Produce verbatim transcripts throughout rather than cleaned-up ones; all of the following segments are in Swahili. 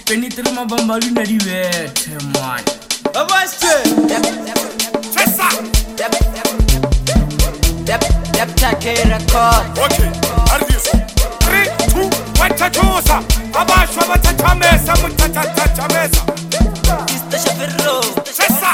Penitri mabambali na diwete man. Abaste. Chesa. Dep dep dep take record. Okay. Ardiso. Three, two, one, tachosa. Abashwa batachamesa mutachamesa. Mr. Shapiro. Chesa.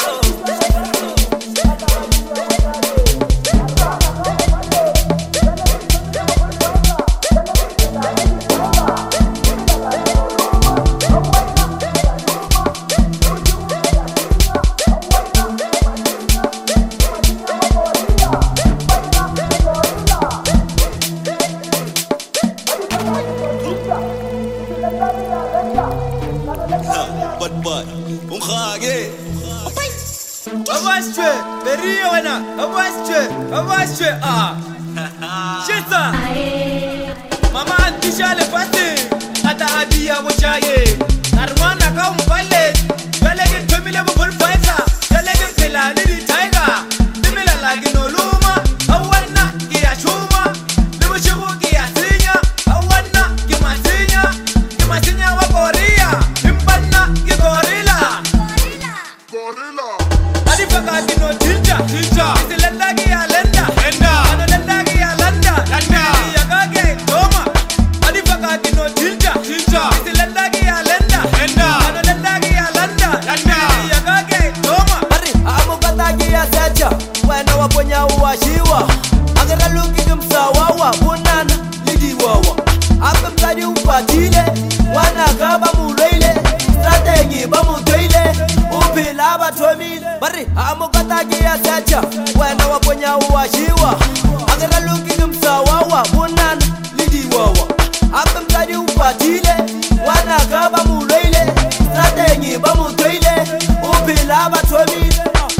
But but, umkhage. Abaste. Berio wana. Abaste. Abaste. Ah. Chesa. Mama antishale pati. Ata adia mochaye. Arwana ka umpale. Galege family mo bulfaika. Galege pelani di tiger. Dimela lagi no luma. Awana kia shuma. Limu shibu kia sinya. Awana kia masinya. Kia masinya wa Korea. Impana kia gorilla. Gorilla. Adi fakati no jinja. Jinja. Isi lenda kia lenda. Lenda. Ano lenda kia lenda. Lenda. Iya kage toma. Adi fakati no jinja. Jinja. Isi lenda kia lenda. Lenda. Ano lenda kia lenda. Lenda. Iya kage toma. Ari amukata kia secha. Wena waponya uwashiwa. Agara luki kumsawawa. Bunana lidi wawa. Akamtadi upatile. Wana kaba muleile. Strategi bamuteile. Upila batomile. Bari amukata kia secha. Wena waponya uwashiwa. Agara luki kumsawawa. Bunana lidi wawa. Akamtadi upatile. Wana kaba muleile. Strategi bamuteile. Upila batomile.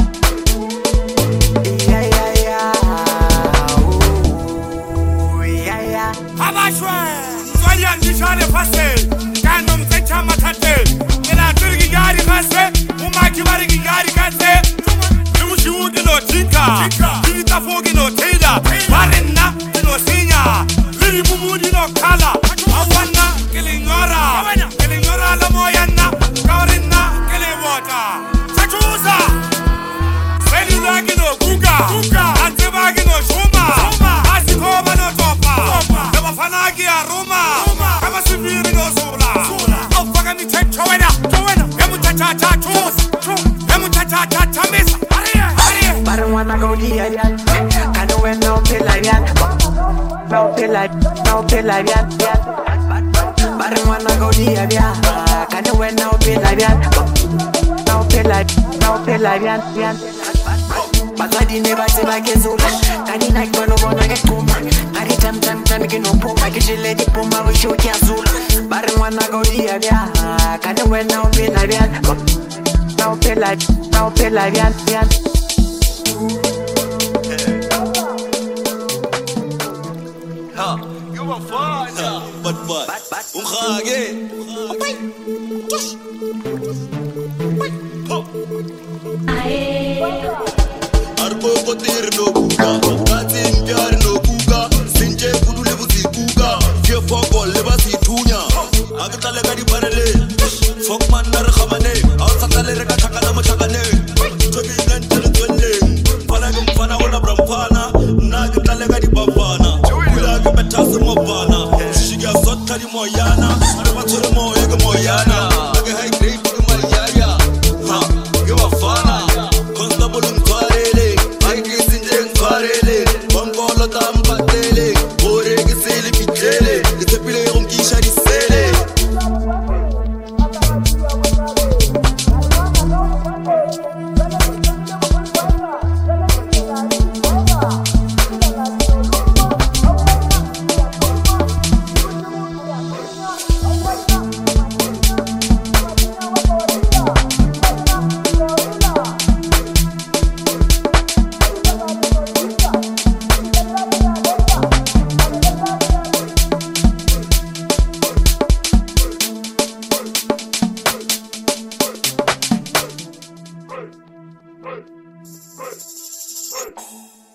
Yeah, yeah, yeah. Ooh, yeah, yeah. Abashwa. Soyan dishane fase. Kano mtecha matate. Nila turgi gari fase. Umaki barigi gari kate. Limushi udi no tika. Lirita fogi no teida. Marina no sinya. Liri mumudi no kala. Awana kilinyora. Kilinyora la moyana. Kaurina kiliwota. Chachuza. Seli lagi no kuga. Antibagi no shuma. Asikoba no topa. Neba fanagi aruma. Kama siviri no sula. Aufaka mi checho wena. Emu cha cha cha chus. Emu cha cha cha cha misa. But wanna go the avian. Can you win no pill avian? No pill avian. No pill avian. But wanna go the avian. Can you win no pill avian? No pill avian. No pill avian. But I didn't ever say like a soul. I didn't like one of one I get home. I did time time time get no pump. I get you let it pump. I wish you can soul. But wanna go the avian. Can you win no pill avian? No pill avian. No pill avian. Ha, you a father. But but, umkhage. Arbo kotir no kuga, katin pyar no kuga, sinje kudu lebu si kuga, ke fogo leba si tunya, agtale gadi barele, fok man dar khamane, aw satale reka thakala ma thakane, tobi nan tel tolle, fana gum fana wala bram fana, na agtale gadi bafana, kula ga betasu mo bana, shiga sottari mo yana, arba tore mo ega mo yana, aga high grade ku maliyaya, ha, give a fana, constable ntwarele, ai kisinje ntwarele, bangolo tambatele, ore gisele kitele, itepile ongisha disele. Hey.